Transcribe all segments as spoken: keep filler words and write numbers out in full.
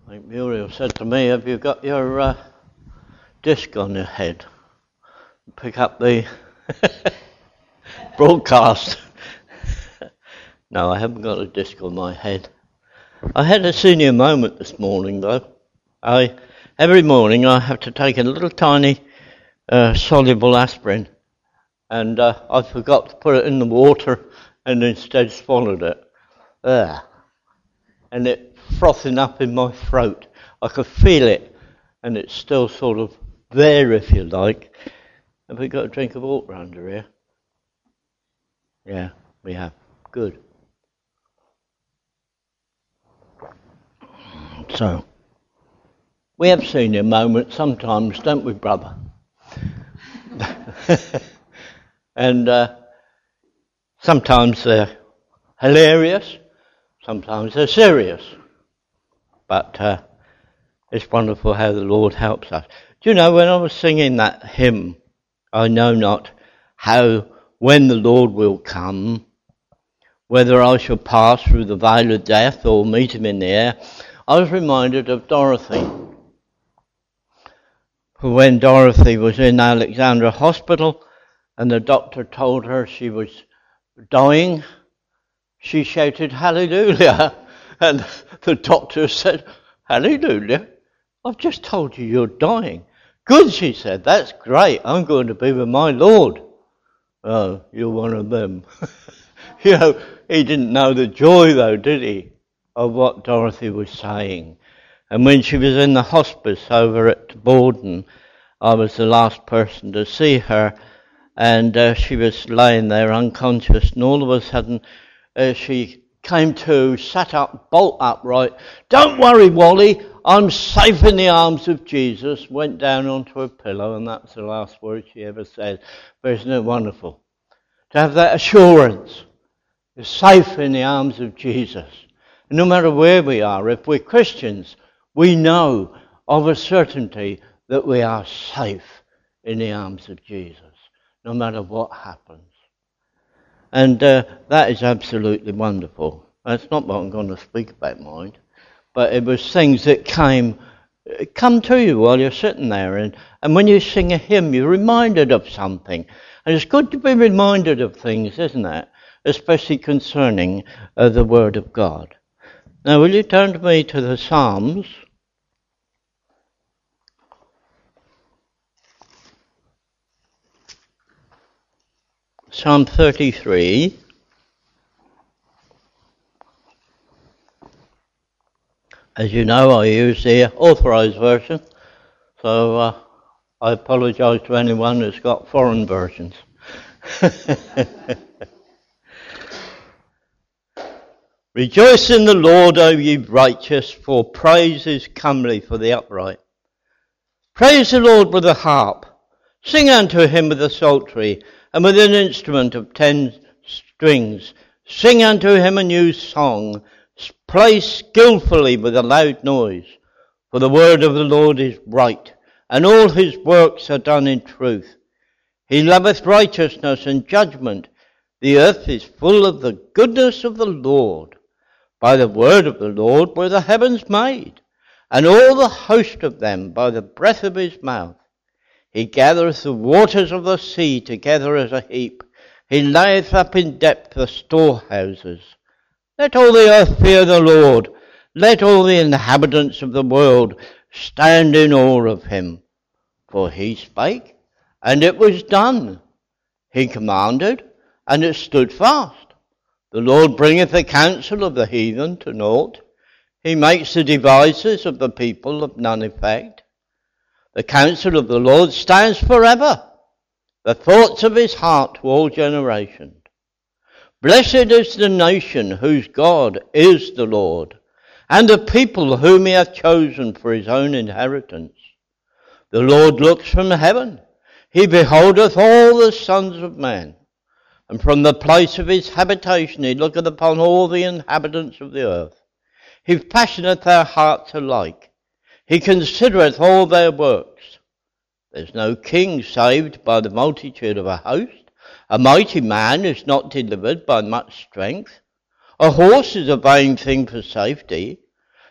Like Muriel said to me, have you got your uh, disc on your head? Pick up the broadcast. No, I haven't got a disc on my head. I had a senior moment this morning, though. I every morning I have to take a little tiny uh, soluble aspirin, and uh, I forgot to put it in the water and instead swallowed it. There. And it frothing up in my throat. I could feel it, and it's still sort of there, if you like. Have we got a drink of water under here? Yeah, we have. Good. So, we have senior moments sometimes, don't we, brother? and uh, sometimes they're hilarious, sometimes they're serious. But uh, it's wonderful how the Lord helps us. Do you know, when I was singing that hymn, I know not how, when the Lord will come, whether I shall pass through the vale of death or meet him in the air, I was reminded of Dorothy. When Dorothy was in Alexandra Hospital and the doctor told her she was dying, she shouted, "Hallelujah!" And the doctor said, "Hallelujah, I've just told you you're dying." "Good," she said, "that's great. I'm going to be with my Lord." "Oh, you're one of them." You know, he didn't know the joy, though, did he, of what Dorothy was saying. And when she was in the hospice over at Borden, I was the last person to see her, and uh, she was laying there unconscious, and all of a sudden uh, she came to, sat up, bolt upright. "Don't worry, Wally, I'm safe in the arms of Jesus." Went down onto a pillow, and that's the last word she ever said. But isn't it wonderful to have that assurance? You're safe in the arms of Jesus. And no matter where we are, if we're Christians, we know of a certainty that we are safe in the arms of Jesus, no matter what happens. And uh, that is absolutely wonderful. That's not what I'm going to speak about, mind. But it was things that came come to you while you're sitting there. And, and when you sing a hymn, you're reminded of something. And it's good to be reminded of things, isn't it? Especially concerning uh, the Word of God. Now, will you turn to me to the Psalms? Psalm thirty-three. As you know, I use the Authorized Version, so uh, I apologise to anyone who's got foreign versions. Rejoice in the Lord, O ye righteous, for praise is comely for the upright. Praise the Lord with a harp. Sing unto him with a psaltery, and with an instrument of ten strings. Sing unto him a new song. Play skillfully with a loud noise. For the word of the Lord is right, and all his works are done in truth. He loveth righteousness and judgment. The earth is full of the goodness of the Lord. By the word of the Lord were the heavens made, and all the host of them by the breath of his mouth. He gathereth the waters of the sea together as a heap. He layeth up in depth the storehouses. Let all the earth fear the Lord. Let all the inhabitants of the world stand in awe of him. For he spake, and it was done. He commanded, and it stood fast. The Lord bringeth the counsel of the heathen to naught. He makes the devices of the people of none effect. The counsel of the Lord stands forever, the thoughts of his heart to all generations. Blessed is the nation whose God is the Lord, and the people whom he hath chosen for his own inheritance. The Lord looks from heaven, he beholdeth all the sons of men, and from the place of his habitation he looketh upon all the inhabitants of the earth. He fashioneth their hearts alike. He considereth all their works. There's no king saved by the multitude of a host. A mighty man is not delivered by much strength. A horse is a vain thing for safety.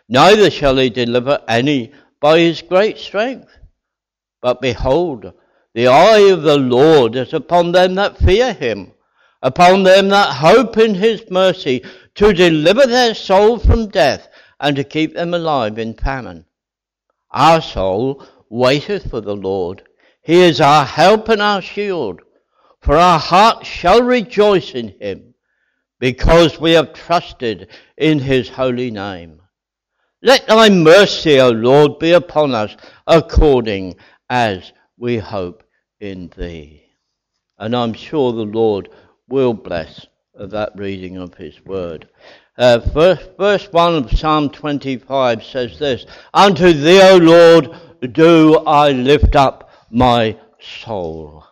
neither shall he deliver any by his great strength. But behold, the eye of the Lord is upon them that fear him, upon them that hope in his mercy, to deliver their soul from death, and to keep them alive in famine. Our soul waiteth for the Lord. He is our help and our shield. For our heart shall rejoice in him, because we have trusted in his holy name. Let thy mercy, O Lord, be upon us, according as we hope in thee. And I'm sure the Lord will bless that reading of his word. Uh, verse, verse one of Psalm twenty-five says this: Unto thee, O Lord, do I lift up my soul.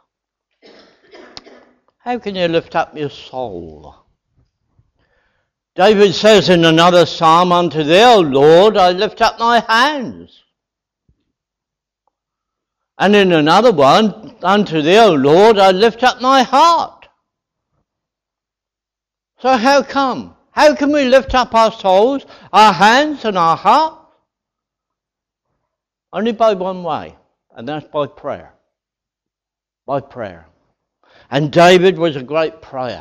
How can you lift up your soul? David says in another psalm, Unto thee, O Lord, I lift up my hands. And in another one, Unto thee, O Lord, I lift up my heart. So how come? How can we lift up our souls, our hands and our heart? Only by one way, and that's by prayer. By prayer. And David was a great prayer.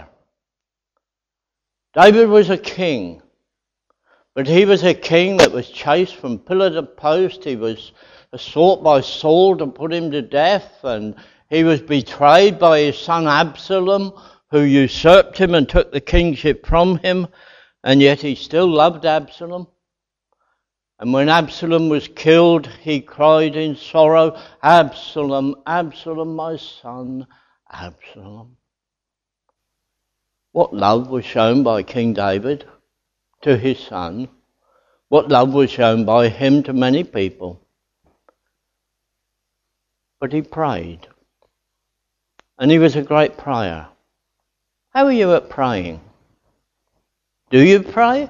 David was a king, but he was a king that was chased from pillar to post. He was sought by Saul to put him to death, and he was betrayed by his son Absalom, who usurped him and took the kingship from him, and yet he still loved Absalom. And when Absalom was killed, he cried in sorrow, Absalom, Absalom, my son, Absalom. What love was shown by King David to his son. What love was shown by him to many people. But he prayed. And he was a great prayer. How are you at praying? Do you pray?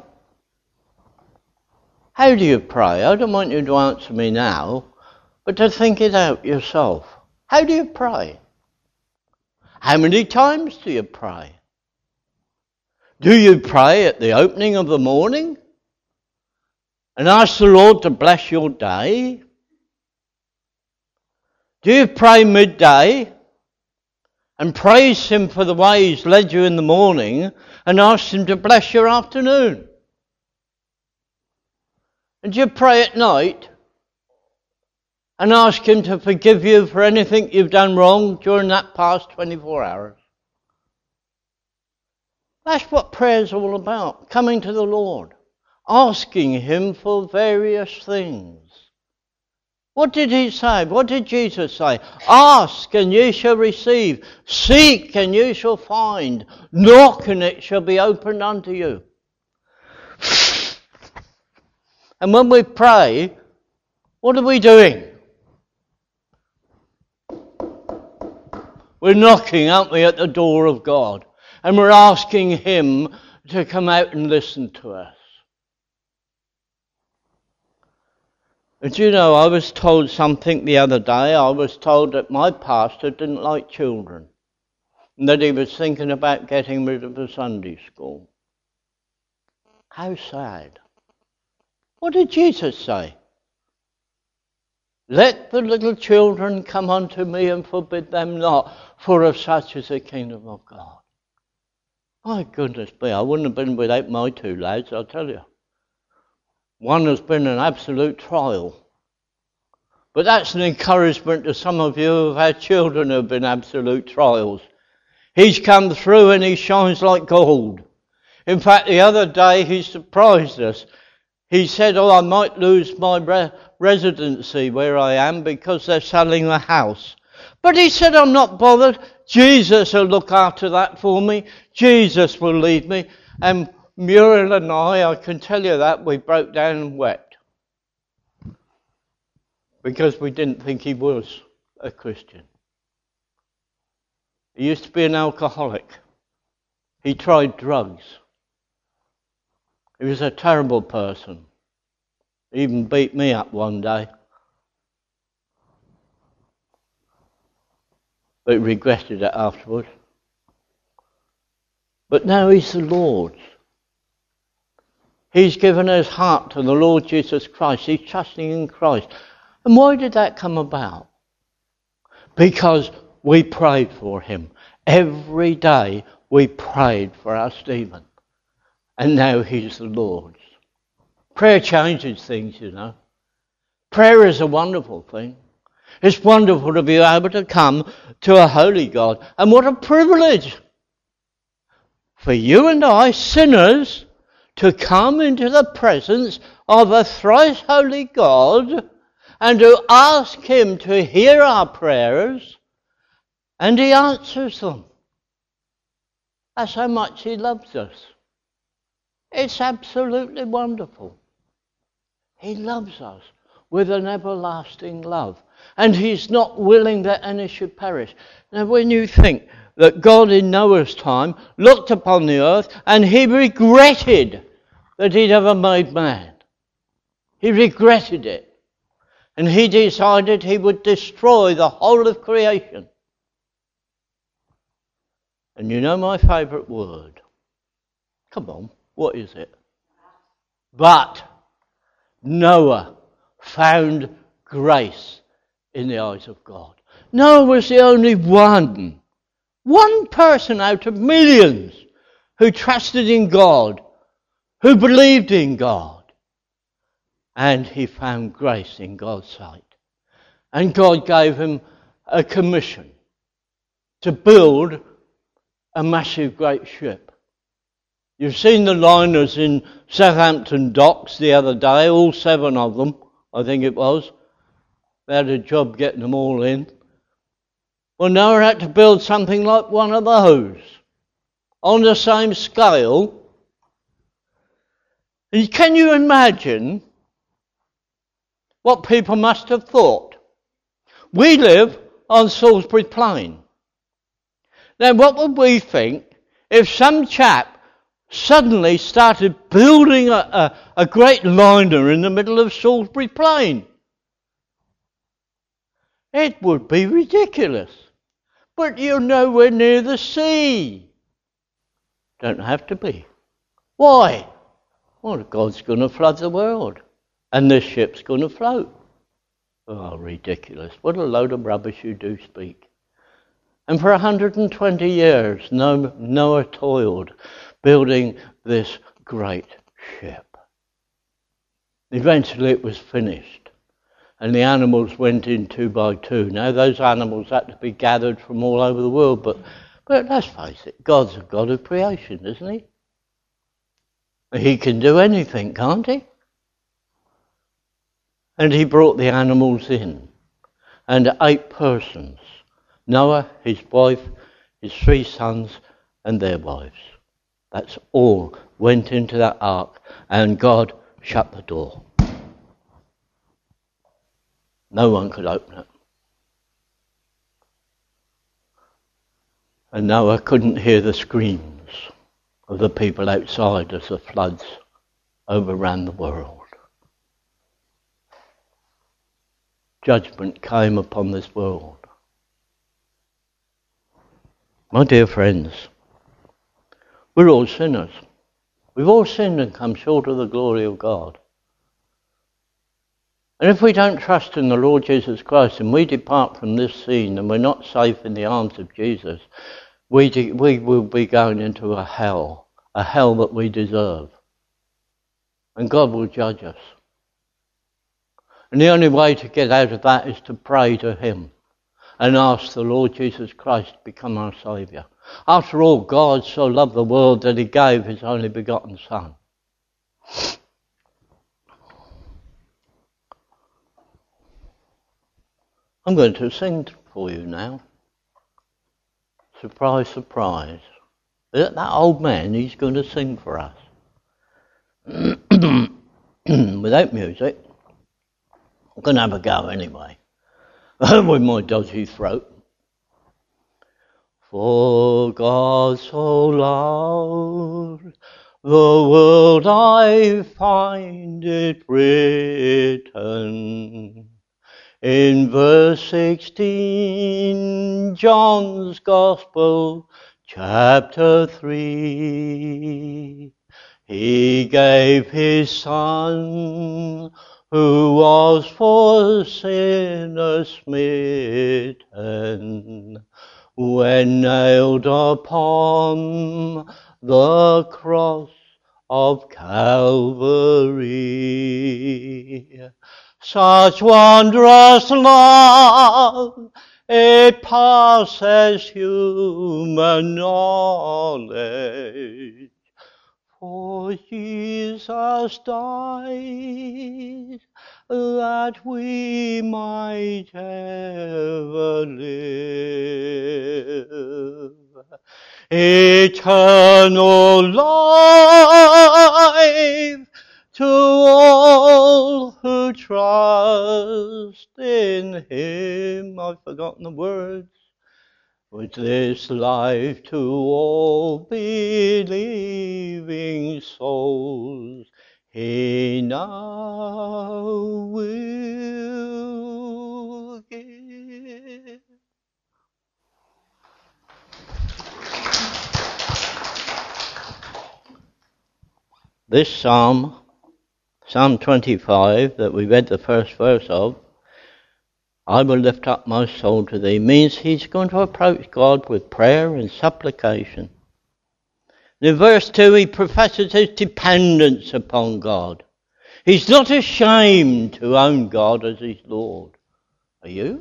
How do you pray? I don't want you to answer me now, but to think it out yourself. How do you pray? How many times do you pray? Do you pray at the opening of the morning and ask the Lord to bless your day? Do you pray midday and praise him for the way he's led you in the morning and ask him to bless your afternoon? And do you pray at night and ask him to forgive you for anything you've done wrong during that past twenty-four hours? That's what prayer's all about, coming to the Lord, asking him for various things. What did he say? What did Jesus say? Ask and ye shall receive. Seek and ye shall find. Knock and it shall be opened unto you. And when we pray, what are we doing? We're knocking, aren't we, at the door of God. And we're asking him to come out and listen to us. And you know, I was told something the other day. I was told that my pastor didn't like children, and that he was thinking about getting rid of the Sunday school. How sad. What did Jesus say? Let the little children come unto me and forbid them not, for of such is the kingdom of God. My goodness me, I wouldn't have been without my two lads, I'll tell you. One has been an absolute trial. But that's an encouragement to some of you who've had children who've been absolute trials. He's come through and he shines like gold. In fact, the other day he surprised us. He said, oh, I might lose my re- residency where I am because they're selling the house. But he said, I'm not bothered. Jesus will look after that for me. Jesus will lead me. And Muriel and I, I can tell you that, we broke down and wept. Because we didn't think he was a Christian. He used to be an alcoholic. He tried drugs. He was a terrible person. He even beat me up one day. But he regretted it afterwards. But now he's the Lord's. He's given his heart to the Lord Jesus Christ. He's trusting in Christ. And why did that come about? Because we prayed for him. Every day we prayed for our Stephen. And now he's the Lord's. Prayer changes things, you know. Prayer is a wonderful thing. It's wonderful to be able to come to a holy God. And what a privilege for you and I, sinners, to come into the presence of a thrice holy God and to ask him to hear our prayers, and he answers them. That's how much he loves us. It's absolutely wonderful. He loves us with an everlasting love, and he's not willing that any should perish. Now, when you think that God in Noah's time looked upon the earth and he regretted that he'd ever made man. He regretted it. And he decided he would destroy the whole of creation. And you know my favourite word? Come on, what is it? But Noah found grace in the eyes of God. Noah was the only one, one person out of millions who trusted in God, who believed in God. And he found grace in God's sight. And God gave him a commission to build a massive great ship. You've seen the liners in Southampton docks the other day, all seven of them, I think it was. They had a job getting them all in. Well, Noah had to build something like one of those, on the same scale. And can you imagine what people must have thought? We live on Salisbury Plain. Now, what would we think if some chap suddenly started building a, a, a great liner in the middle of Salisbury Plain? It would be ridiculous. But you're nowhere near the sea. Don't have to be. Why? Well, God's going to flood the world. And this ship's going to float. Oh, ridiculous. What a load of rubbish you do speak. And for one hundred twenty years, Noah toiled building this great ship. Eventually it was finished. And the animals went in two by two. Now those animals had to be gathered from all over the world. But, but let's face it, God's a God of creation, isn't he? He can do anything, can't he? And he brought the animals in. And eight persons. Noah, his wife, his three sons, and their wives. That's all went into that ark. And God shut the door. No one could open it. And Noah couldn't hear the screams of the people outside as the floods overran the world. Judgment came upon this world. My dear friends, we're all sinners. We've all sinned and come short of the glory of God. And if we don't trust in the Lord Jesus Christ and we depart from this scene and we're not safe in the arms of Jesus, we, de- we will be going into a hell, a hell that we deserve. And God will judge us. And the only way to get out of that is to pray to him and ask the Lord Jesus Christ to become our Saviour. After all, God so loved the world that he gave his only begotten Son. I'm going to sing for you now. Surprise, surprise. That old man, he's going to sing for us. Without music. I'm going to have a go anyway. With my dodgy throat. For God so loved the world, I find it written. In verse sixteen, John's Gospel, chapter three. He gave his Son, who was for sinners smitten, when nailed upon the cross of Calvary. Such wondrous love, it passes human knowledge. For Jesus died, that we might ever live. Eternal life to all who trust in him. I've forgotten the words. With this life to all believing souls, he now will give. This psalm, Psalm twenty-five, that we read the first verse of, I will lift up my soul to thee, means he's going to approach God with prayer and supplication. In verse two, he professes his dependence upon God. He's not ashamed to own God as his Lord. Are you?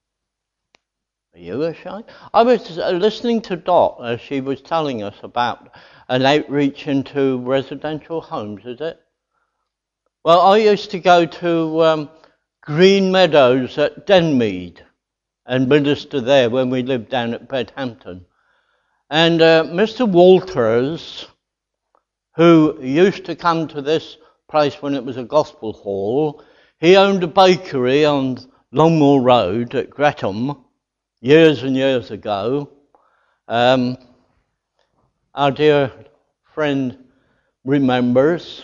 Are you ashamed? I was listening to Dot as she was telling us about an outreach into residential homes, is it? Well, I used to go to um, Green Meadows at Denmead and minister there when we lived down at Bedhampton. And uh, Mister Walters, who used to come to this place when it was a gospel hall, he owned a bakery on Longmoor Road at Gretham years and years ago. Um, our dear friend remembers,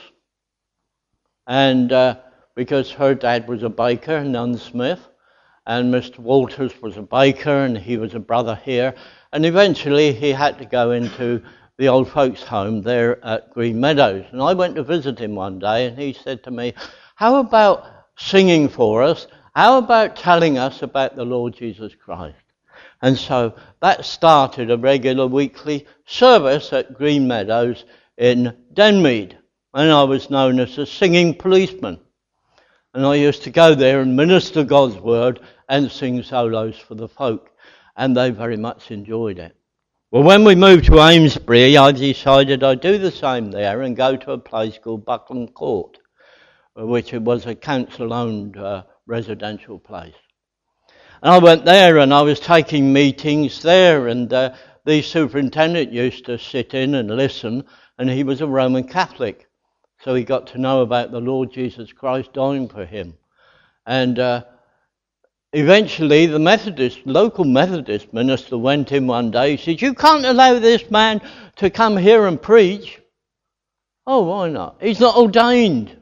and uh, because her dad was a baker, Nunn Smith, and Mister Walters was a baker, and he was a brother here, and eventually he had to go into the old folks' home there at Green Meadows. And I went to visit him one day, and he said to me, how about singing for us? How about telling us about the Lord Jesus Christ? And so that started a regular weekly service at Green Meadows in Denmead, and I was known as a singing policeman. And I used to go there and minister God's word and sing solos for the folk, and they very much enjoyed it. Well, when we moved to Amesbury, I decided I'd do the same there and go to a place called Buckland Court, which was a council-owned uh, residential place. And I went there and I was taking meetings there, and uh, the superintendent used to sit in and listen, and he was a Roman Catholic. So he got to know about the Lord Jesus Christ dying for him. And uh, eventually the Methodist, local Methodist minister went in one day. He said, you can't allow this man to come here and preach. Oh, why not? He's not ordained.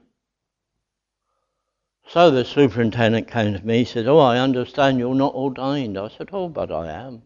So the superintendent came to me. He said, oh, I understand you're not ordained. I said, oh, but I am.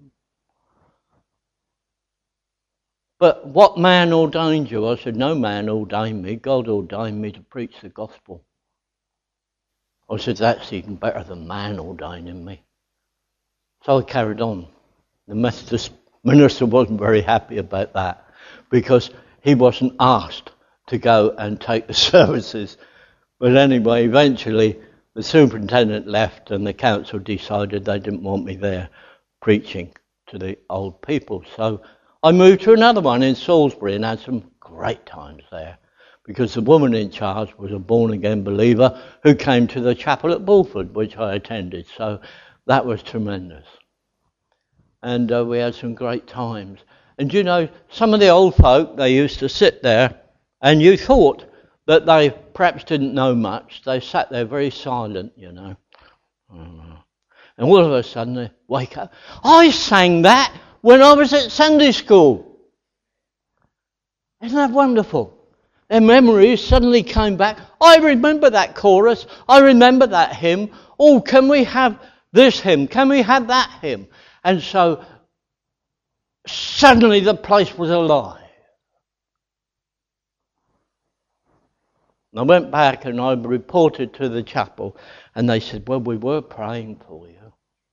But what man ordained you? I said, no man ordained me. God ordained me to preach the gospel. I said, that's even better than man ordaining me. So I carried on. The Methodist minister wasn't very happy about that because he wasn't asked to go and take the services. But anyway, eventually the superintendent left and the council decided they didn't want me there preaching to the old people. So I moved to another one in Salisbury and had some great times there because the woman in charge was a born-again believer who came to the chapel at Bulford, which I attended. So that was tremendous. And uh, we had some great times. And you know, some of the old folk, they used to sit there and you thought that they perhaps didn't know much. They sat there very silent, you know. And all of a sudden they wake up. I sang that when I was at Sunday school. Isn't that wonderful? Their memories suddenly came back. I remember that chorus. I remember that hymn. Oh, can we have this hymn? Can we have that hymn? And so suddenly the place was alive. And I went back and I reported to the chapel, and they said, well, we were praying for you.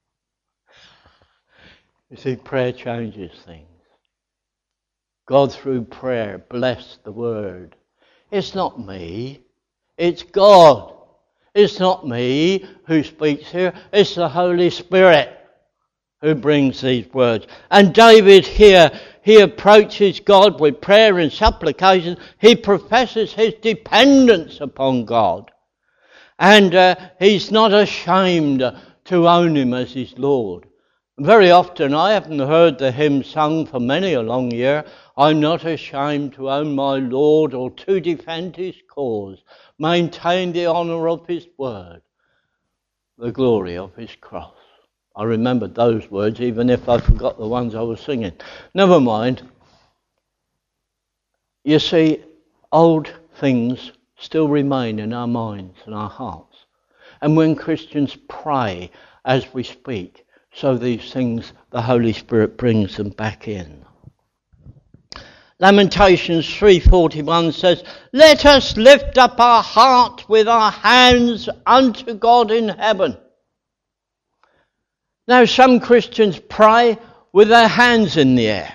You see, prayer changes things. God, through prayer, blessed the word. It's not me, it's God. It's not me who speaks here, it's the Holy Spirit who brings these words. And David here, he approaches God with prayer and supplication. He professes his dependence upon God. And uh, he's not ashamed to own him as his Lord. Very often, I haven't heard the hymn sung for many a long year, I'm not ashamed to own my Lord or to defend his cause, maintain the honour of his word, the glory of his cross. I remembered those words even if I forgot the ones I was singing. Never mind. You see, old things still remain in our minds and our hearts. And when Christians pray as we speak, so these things, the Holy Spirit brings them back in. Lamentations three forty-one says, let us lift up our heart with our hands unto God in heaven. Now some Christians pray with their hands in the air.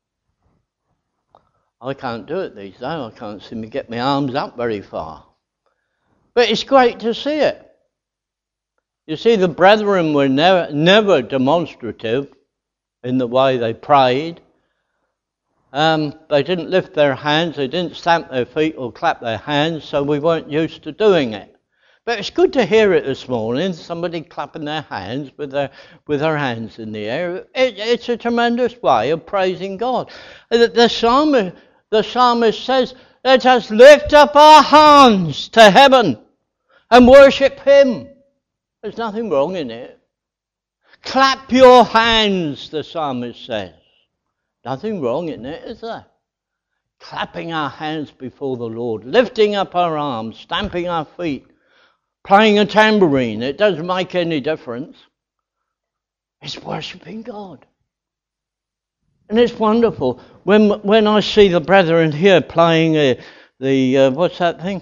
I can't do it these days. I can't seem to get my arms up very far. But it's great to see it. You see, the brethren were never, never demonstrative in the way they prayed. Um, they didn't lift their hands, they didn't stamp their feet or clap their hands, so we weren't used to doing it. But it's good to hear it this morning, somebody clapping their hands with their with their hands in the air. It, it's a tremendous way of praising God. The, the, psalmist, the psalmist says, let us lift up our hands to heaven and worship him. There's nothing wrong in it. Clap your hands, the psalmist says. Nothing wrong in it, is there? Clapping our hands before the Lord, lifting up our arms, stamping our feet, playing a tambourine. It doesn't make any difference. It's worshipping God. And it's wonderful. When when I see the brethren here playing uh, the, uh, what's that thing?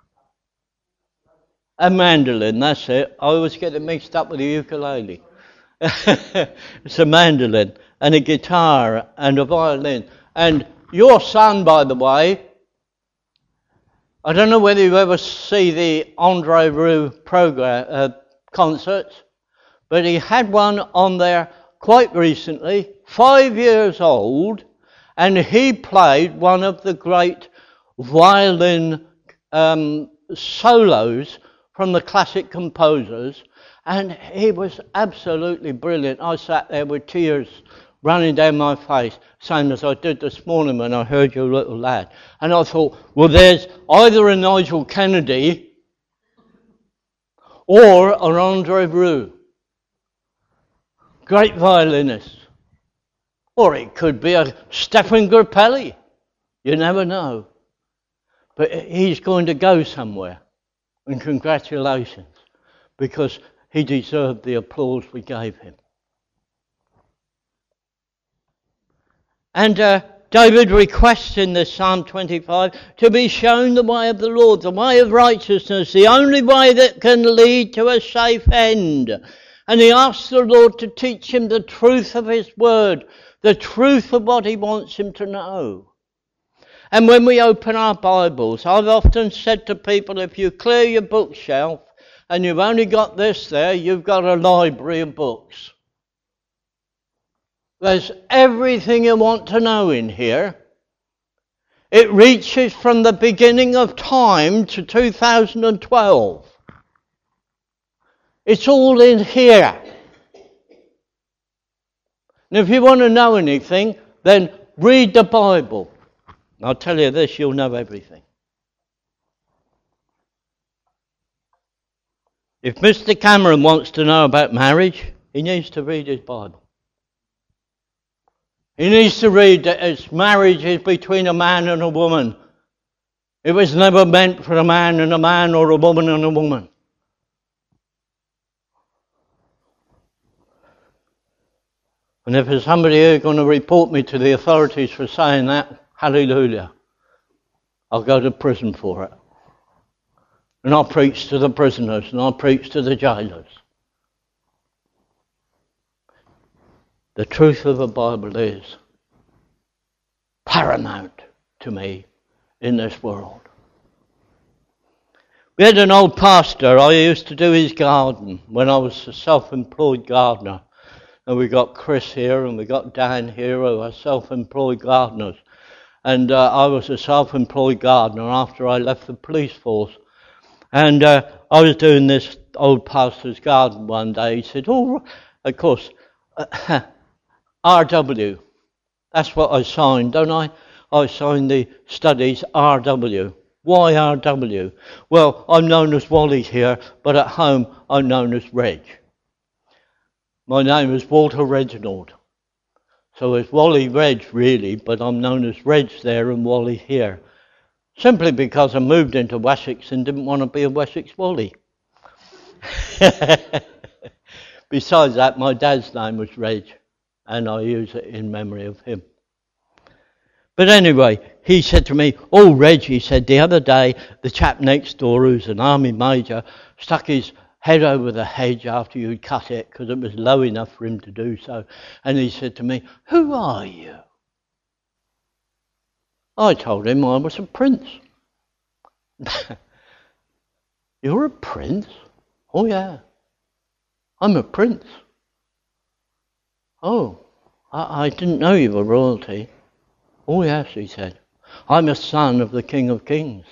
A mandolin, that's it. I always get it mixed up with a ukulele. It's a mandolin and a guitar and a violin. And your son, by the way, I don't know whether you ever see the Andre Rieu program, uh, concerts, but he had one on there quite recently, five years old, and he played one of the great violin um, solos from the classic composers, and he was absolutely brilliant. I sat there with tears running down my face, same as I did this morning when I heard your little lad. And I thought, well, there's either a Nigel Kennedy or an Andre Rieu. Great violinist. Or it could be a Stefan Grappelli. You never know. But he's going to go somewhere. And congratulations, because he deserved the applause we gave him. And uh, David requests in this Psalm twenty-five to be shown the way of the Lord, the way of righteousness, the only way that can lead to a safe end. And he asks the Lord to teach him the truth of his word, the truth of what he wants him to know. And when we open our Bibles, I've often said to people, if you clear your bookshelf and you've only got this there, you've got a library of books. There's everything you want to know in here. It reaches from the beginning of time to two thousand twelve. It's all in here. And if you want to know anything, then read the Bible. I'll tell you this, you'll know everything. If Mister Cameron wants to know about marriage, he needs to read his Bible. He needs to read that it's marriage is between a man and a woman. It was never meant for a man and a man or a woman and a woman. And if there's somebody here going to report me to the authorities for saying that, hallelujah. I'll go to prison for it. And I preach to the prisoners, and I preach to the jailers. The truth of the Bible is paramount to me in this world. We had an old pastor. I used to do his garden when I was a self-employed gardener. And we got Chris here and we got Dan here who are self-employed gardeners. And uh, I was a self-employed gardener after I left the police force. And uh, I was doing this old pastor's garden one day. He said, oh, of course, uh, R W. That's what I signed, don't I? I signed the studies R W. Why R W? Well, I'm known as Wally here, but at home I'm known as Reg. My name is Walter Reginald. So it's Wally Reg really, but I'm known as Reg there and Wally here. Simply because I moved into Wessex and didn't want to be a Wessex Wally. Besides that, my dad's name was Reg, and I use it in memory of him. But anyway, he said to me, oh, Reg, he said, the other day, the chap next door, who's an army major, stuck his head over the hedge after you'd cut it, because it was low enough for him to do so. And he said to me, who are you? I told him I was a prince. You're a prince? Oh, yeah. I'm a prince. Oh, I, I didn't know you were royalty. Oh, yes, he said. I'm a son of the King of Kings.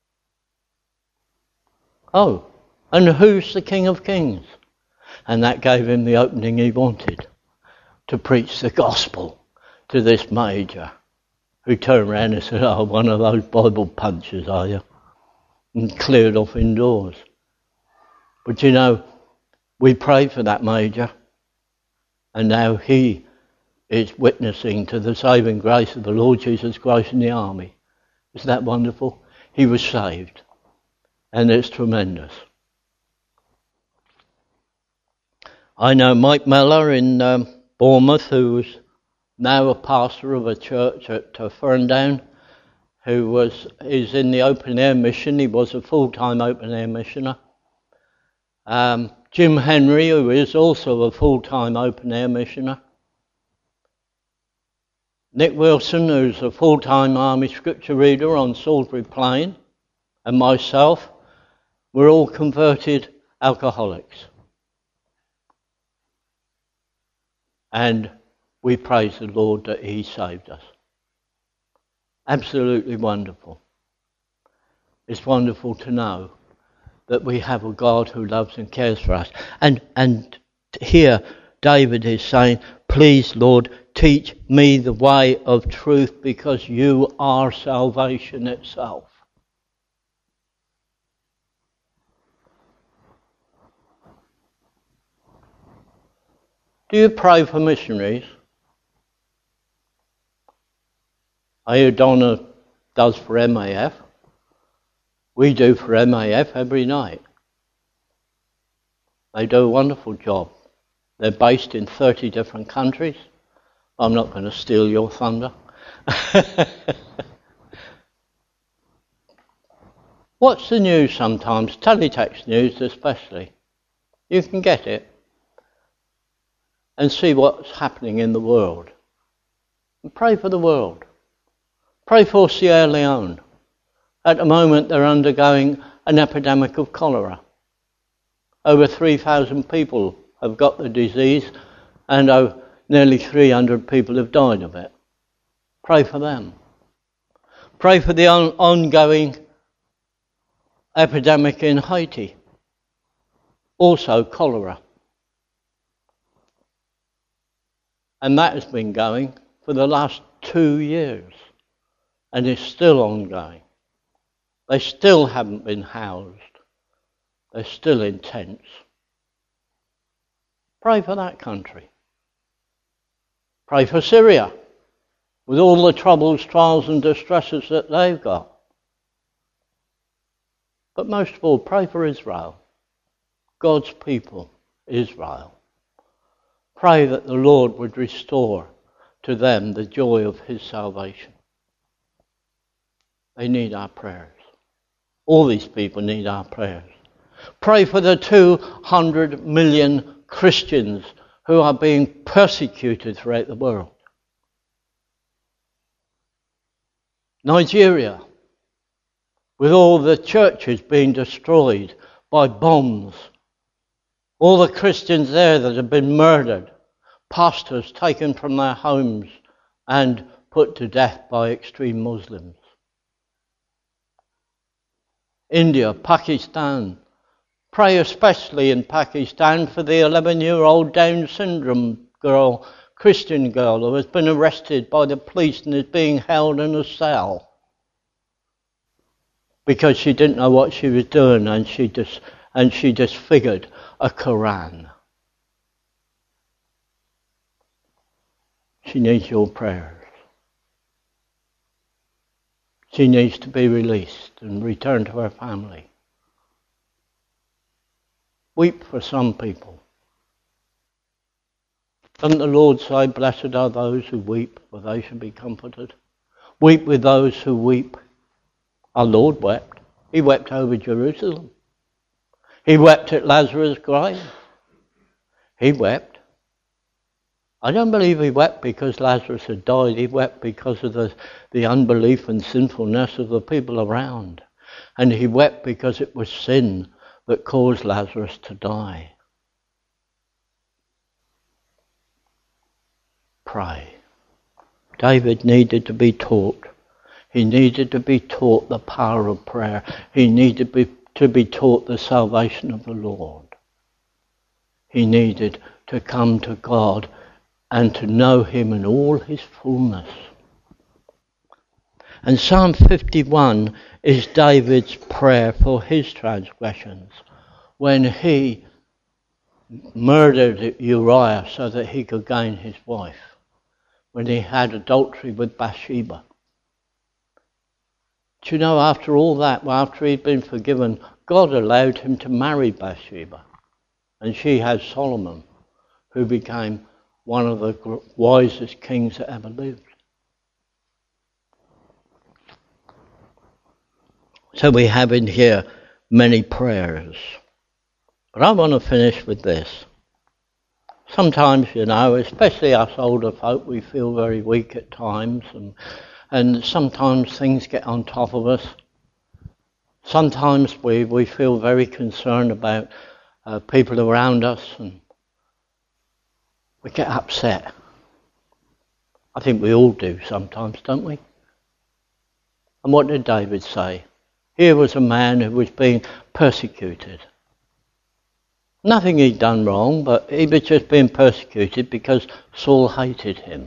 Oh, and who's the King of Kings? And that gave him the opening he wanted to preach the gospel to this major, who turned around and said, oh, one of those Bible punchers, are you? And cleared off indoors. But you know, we prayed for that major, and now he is witnessing to the saving grace of the Lord Jesus Christ in the army. Isn't that wonderful? He was saved, and it's tremendous. I know Mike Mellor in um, Bournemouth, who was now a pastor of a church at uh, Ferndown, who was is in the open air mission. He was a full-time open air missioner. Um, Jim Henry, who is also a full-time open air missioner. Nick Wilson, who's a full-time army scripture reader on Salisbury Plain, and myself, we're all converted alcoholics. And we praise the Lord that he saved us. Absolutely wonderful. It's wonderful to know that we have a God who loves and cares for us. And and here David is saying, please, Lord, teach me the way of truth, because you are salvation itself. Do you pray for missionaries? I hear Donna does for M A F. We do for M A F every night. They do a wonderful job. They're based in thirty different countries. I'm not going to steal your thunder. What's the news sometimes? Teletext news especially. You can get it and see what's happening in the world. And pray for the world. Pray for Sierra Leone. At the moment they're undergoing an epidemic of cholera. Over three thousand people have got the disease, and oh, nearly three hundred people have died of it. Pray for them. Pray for the on- ongoing epidemic in Haiti. Also cholera. And that has been going for the last two years. And is still ongoing. They still haven't been housed. They're still in tents. Pray for that country. Pray for Syria, with all the troubles, trials and distresses that they've got. But most of all, pray for Israel, God's people, Israel. Pray that the Lord would restore to them the joy of his salvation. They need our prayers. All these people need our prayers. Pray for the two hundred million Christians who are being persecuted throughout the world. Nigeria, with all the churches being destroyed by bombs, all the Christians there that have been murdered, pastors taken from their homes and put to death by extreme Muslims. India, Pakistan. Pray especially in Pakistan for the eleven-year-old Down syndrome girl, Christian girl, who has been arrested by the police and is being held in a cell because she didn't know what she was doing, and she just and she disfigured a Quran. She needs your prayers. She needs to be released and return to her family. Weep for some people. Doesn't the Lord say, blessed are those who weep, for they shall be comforted? Weep with those who weep. Our Lord wept. He wept over Jerusalem. He wept at Lazarus' grave. He wept. I don't believe he wept because Lazarus had died. He wept because of the, the unbelief and sinfulness of the people around. And he wept because it was sin that caused Lazarus to die. Pray. David needed to be taught. He needed to be taught the power of prayer. He needed to be, to be taught the salvation of the Lord. He needed to come to God and to know him in all his fullness. And Psalm fifty-one is David's prayer for his transgressions when he murdered Uriah so that he could gain his wife, when he had adultery with Bathsheba. Do you know, after all that, after he'd been forgiven, God allowed him to marry Bathsheba, and she had Solomon, who became one of the wisest kings that ever lived. So we have in here many prayers. But I want to finish with this. Sometimes, you know, especially us older folk, we feel very weak at times, and, and sometimes things get on top of us. Sometimes we, we feel very concerned about uh, people around us, and we get upset. I think we all do sometimes, don't we? And what did David say? Here was a man who was being persecuted. Nothing he'd done wrong, but he was just being persecuted because Saul hated him.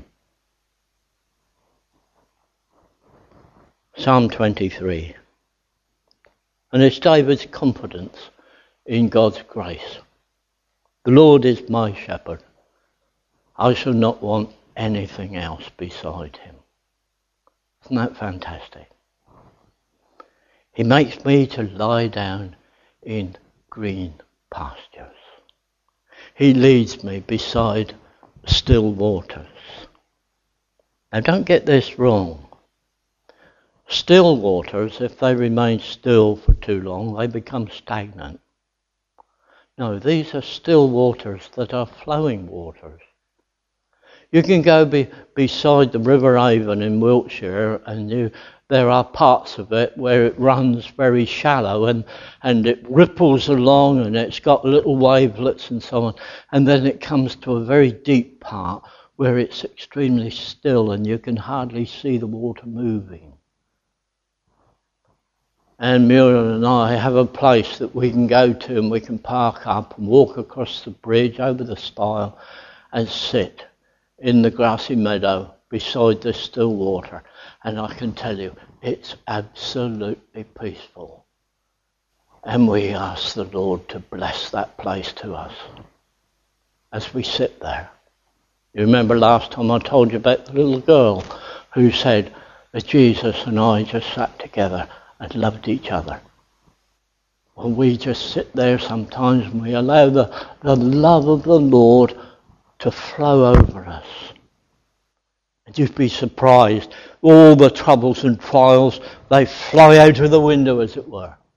Psalm twenty-three. And it's David's confidence in God's grace. The Lord is my shepherd. I shall not want anything else beside him. Isn't that fantastic? He makes me to lie down in green pastures. He leads me beside still waters. Now don't get this wrong. Still waters, if they remain still for too long, they become stagnant. No, these are still waters that are flowing waters. You can go be, beside the River Avon in Wiltshire, and you, there are parts of it where it runs very shallow and, and it ripples along and it's got little wavelets and so on. And then it comes to a very deep part where it's extremely still and you can hardly see the water moving. And Muriel and I have a place that we can go to and we can park up and walk across the bridge over the stile and sit in the grassy meadow beside the still water. And I can tell you, it's absolutely peaceful. And we ask the Lord to bless that place to us as we sit there. You remember last time I told you about the little girl who said that Jesus and I just sat together and loved each other. Well, we just sit there sometimes and we allow the, the love of the Lord to flow over us. And you'd be surprised, all the troubles and trials, they fly out of the window, as it were.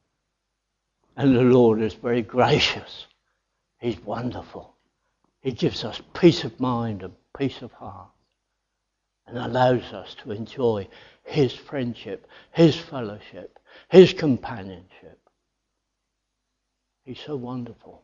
And the Lord is very gracious. He's wonderful. He gives us peace of mind and peace of heart, and allows us to enjoy his friendship, his fellowship, his companionship. He's so wonderful.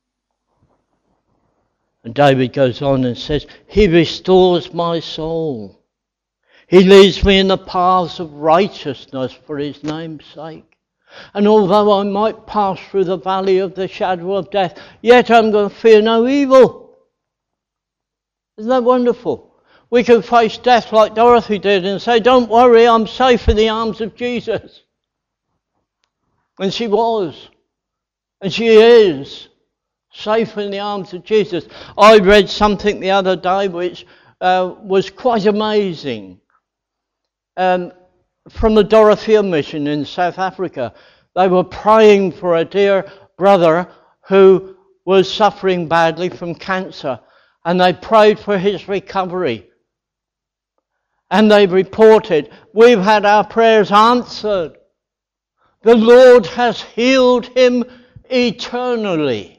And David goes on and says, he restores my soul. He leads me in the paths of righteousness for his name's sake. And although I might pass through the valley of the shadow of death, yet I'm going to fear no evil. Isn't that wonderful? We can face death like Dorothy did and say, don't worry, I'm safe in the arms of Jesus. And she was. And she is safe in the arms of Jesus. I read something the other day which uh, was quite amazing. Um, from the Dorothea Mission in South Africa. They were praying for a dear brother who was suffering badly from cancer. And they prayed for his recovery. And they reported, we've had our prayers answered. The Lord has healed him eternally.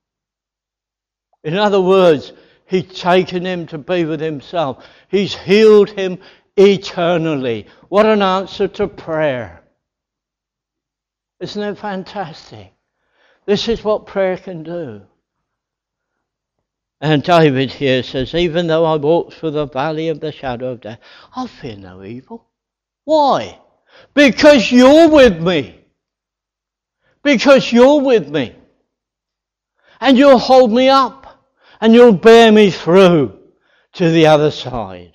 In other words, he's taken him to be with himself. He's healed him eternally. What an answer to prayer. Isn't it fantastic? This is what prayer can do. And David here says, even though I walk through the valley of the shadow of death, I'll fear no evil. Why? Because you're with me. Because you're with me. And you'll hold me up. And you'll bear me through to the other side.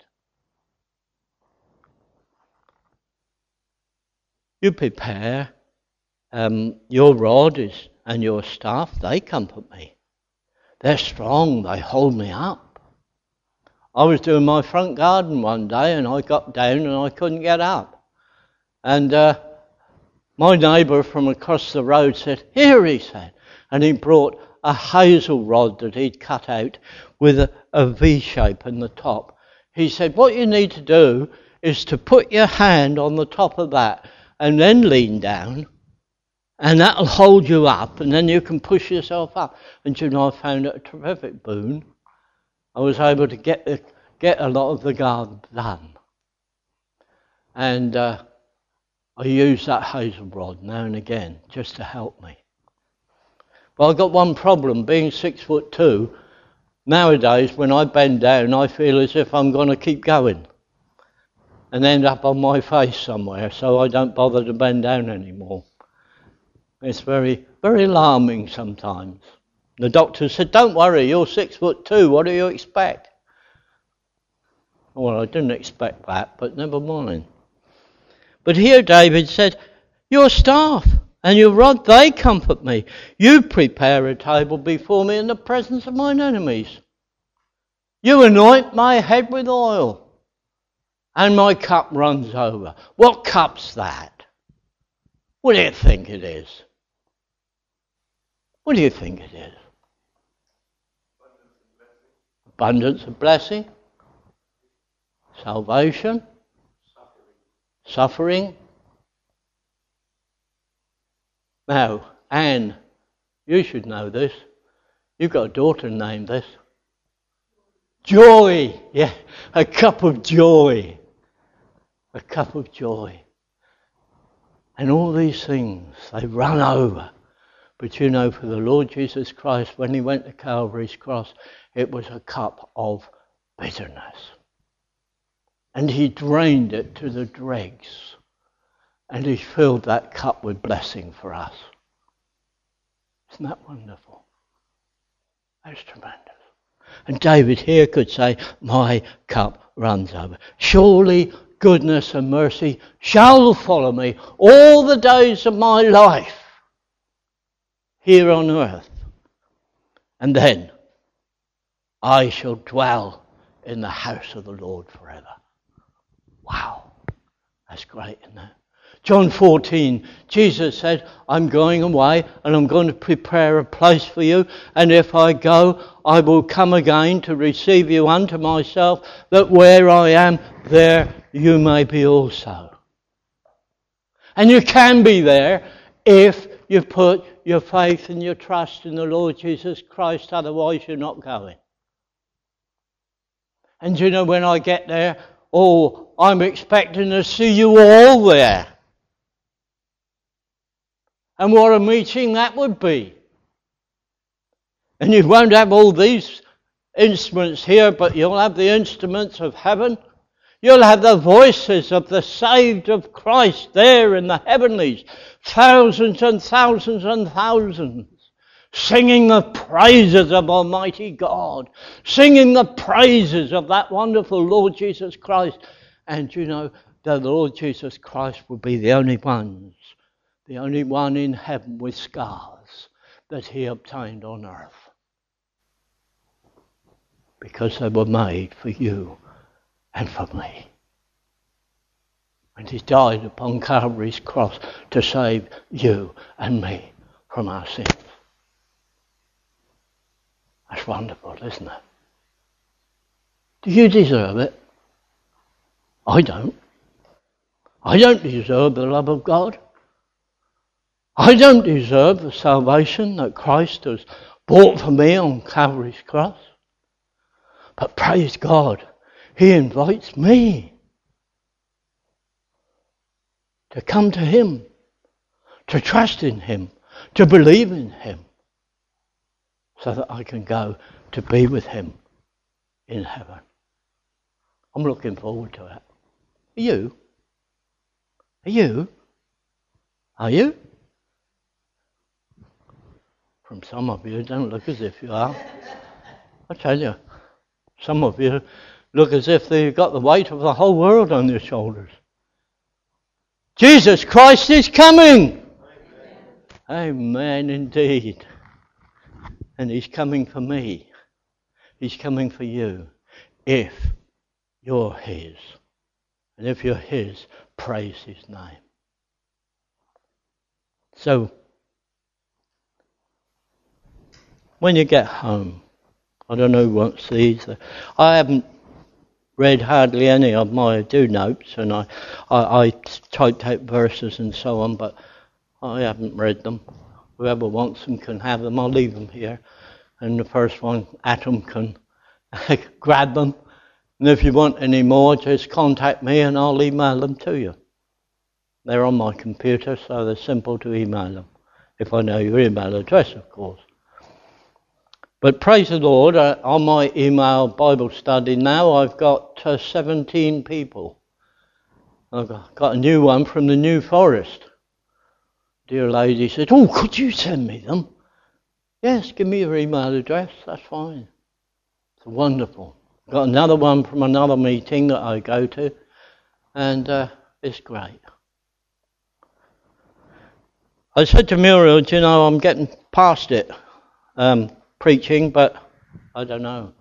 You prepare um, your rod is, and your staff, they comfort me. They're strong, they hold me up. I was doing my front garden one day and I got down and I couldn't get up. And uh, my neighbour from across the road said, here, he said. And he brought a hazel rod that he'd cut out with a, a V shape in the top. He said, what you need to do is to put your hand on the top of that and then lean down, and that'll hold you up, and then you can push yourself up. And you know, I found it a terrific boon. I was able to get the, get a lot of the garden done. And uh, I use that hazel rod now and again just to help me. But I've got one problem, being six foot two. Nowadays, when I bend down, I feel as if I'm going to keep going and end up on my face somewhere, so I don't bother to bend down anymore. It's very, very alarming sometimes. The doctor said, don't worry, you're six foot two, what do you expect? Well, I didn't expect that, but never mind. But here David said, your staff and your rod, they comfort me. You prepare a table before me in the presence of mine enemies. You anoint my head with oil, and my cup runs over. What cup's that? What do you think it is? What do you think it is? Abundance of blessing. Salvation. Suffering. Now, Anne, you should know this. You've got a daughter named this. Joy. Yeah, a cup of joy. A cup of joy. And all these things, they run over. But you know, for the Lord Jesus Christ, when he went to Calvary's cross, it was a cup of bitterness. And he drained it to the dregs. And he filled that cup with blessing for us. Isn't that wonderful? That's tremendous. And David here could say, my cup runs over. Surely goodness and mercy shall follow me all the days of my life here on earth. And then I shall dwell in the house of the Lord forever. Wow, that's great, isn't it? John fourteen, Jesus said, I'm going away and I'm going to prepare a place for you. And if I go, I will come again to receive you unto myself, that where I am, there you may be also. And you can be there if you've put your faith and your trust in the Lord Jesus Christ, otherwise you're not going. And you know, when I get there, oh, I'm expecting to see you all there. And what a meeting that would be. And you won't have all these instruments here, but you'll have the instruments of heaven. You'll have the voices of the saved of Christ there in the heavenlies. Thousands and thousands and thousands. Singing the praises of Almighty God. Singing the praises of that wonderful Lord Jesus Christ. And you know, the Lord Jesus Christ will be the only ones, the only one in heaven with scars that he obtained on earth. Because they were made for you and for me. And he died upon Calvary's cross to save you and me from our sins. That's wonderful, isn't it? Do you deserve it? I don't. I don't deserve the love of God. I don't deserve the salvation that Christ has bought for me on Calvary's cross. But praise God, he invites me to come to him, to trust in him, to believe in him, so that I can go to be with him in heaven. I'm looking forward to it. Are you? Are you? Are you? From some of you, don't look as if you are. I tell you, some of you look as if they've got the weight of the whole world on their shoulders. Jesus Christ is coming. Amen, Amen indeed. And he's coming for me. He's coming for you. If you're his. And if you're his, praise his name. So, when you get home, I don't know who wants these. I haven't read hardly any of my do notes, and I, I, I typed out verses and so on, but I haven't read them. Whoever wants them can have them. I'll leave them here. And the first one, Adam, can grab them. And if you want any more, just contact me and I'll email them to you. They're on my computer, so they're simple to email them. If I know your email address, of course. But praise the Lord, uh, on my email Bible study now, I've got uh, seventeen people. I've got, got a new one from the New Forest. Dear lady said, oh, could you send me them? Yes, give me your email address, that's fine. It's wonderful. Got another one from another meeting that I go to, and uh, it's great. I said to Muriel, do you know, I'm getting past it. Um, preaching, but I don't know.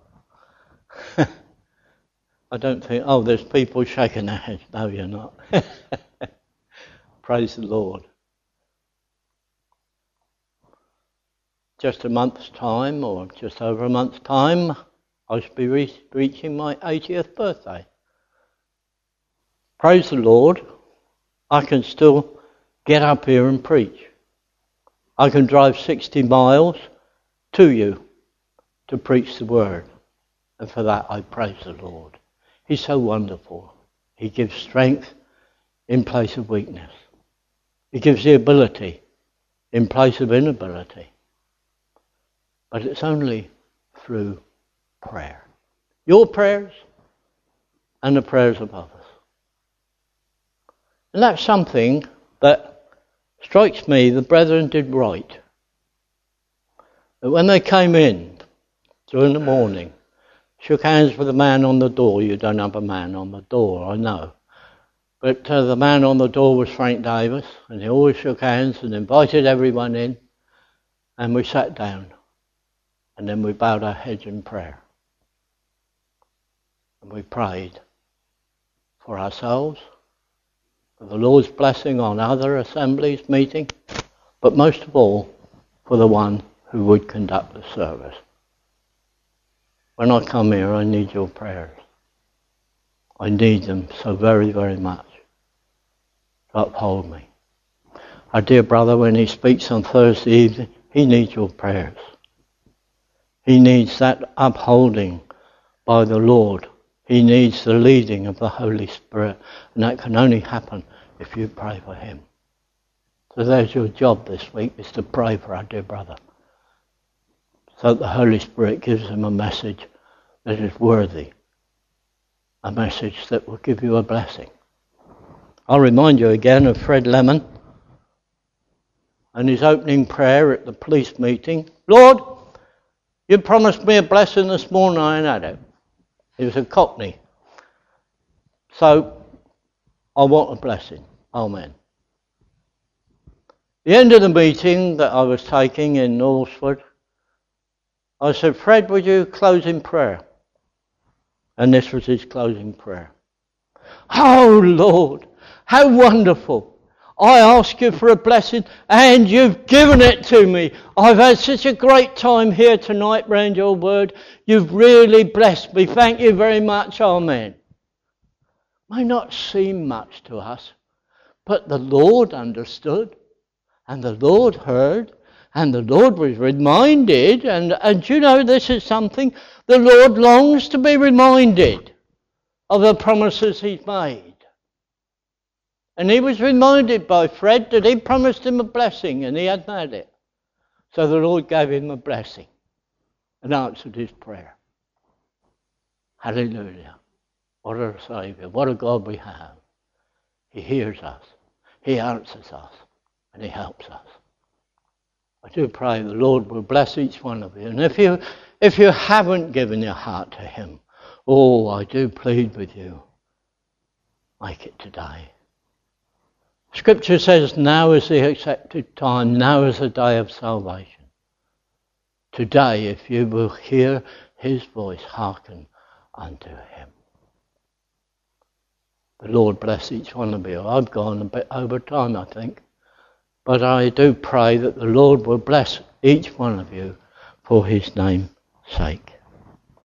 I don't think, oh, there's people shaking their heads. No, you're not. Praise the Lord. Just a month's time, or just over a month's time, I should be re- reaching my eightieth birthday. Praise the Lord, I can still get up here and preach. I can drive sixty miles to you to preach the word. And for that I praise the Lord. He's so wonderful. He gives strength in place of weakness. He gives the ability in place of inability. But it's only through prayer. Your prayers and the prayers of others. And that's something that strikes me the brethren did right. But when they came in during the morning, shook hands with the man on the door. You don't have a man on the door, I know. But uh, the man on the door was Frank Davis, and he always shook hands and invited everyone in, and we sat down, and then we bowed our heads in prayer. And we prayed for ourselves, for the Lord's blessing on other assemblies, meeting, but most of all, for the one who would conduct the service. When I come here, I need your prayers. I need them so very, very much to uphold me. Our dear brother, when he speaks on Thursday evening, he needs your prayers. He needs that upholding by the Lord. He needs the leading of the Holy Spirit. And that can only happen if you pray for him. So there's your job this week, is to pray for our dear brother. So that the Holy Spirit gives him a message that is worthy. A message that will give you a blessing. I'll remind you again of Fred Lemon and his opening prayer at the police meeting. Lord, you promised me a blessing this morning, I ain't had it. He was a Cockney. So, I want a blessing. Amen. The end of the meeting that I was taking in Northford, I said, Fred, would you close in prayer? And this was his closing prayer. Oh, Lord, how wonderful. I ask you for a blessing and you've given it to me. I've had such a great time here tonight round your word. You've really blessed me. Thank you very much. Amen. May not seem much to us, but the Lord understood and the Lord heard and the Lord was reminded. And, and you know, this is something the Lord longs to be reminded of the promises he's made. And he was reminded by Fred that he promised him a blessing and he hadn't had it. So the Lord gave him a blessing and answered his prayer. Hallelujah. What a Saviour. What a God we have. He hears us. He answers us. And he helps us. I do pray the Lord will bless each one of you. And if you, if you haven't given your heart to him, oh, I do plead with you, make it today. Scripture says now is the accepted time, now is the day of salvation. Today, if you will hear his voice, hearken unto him. The Lord bless each one of you. I've gone a bit over time, I think. But I do pray that the Lord will bless each one of you for his name's sake.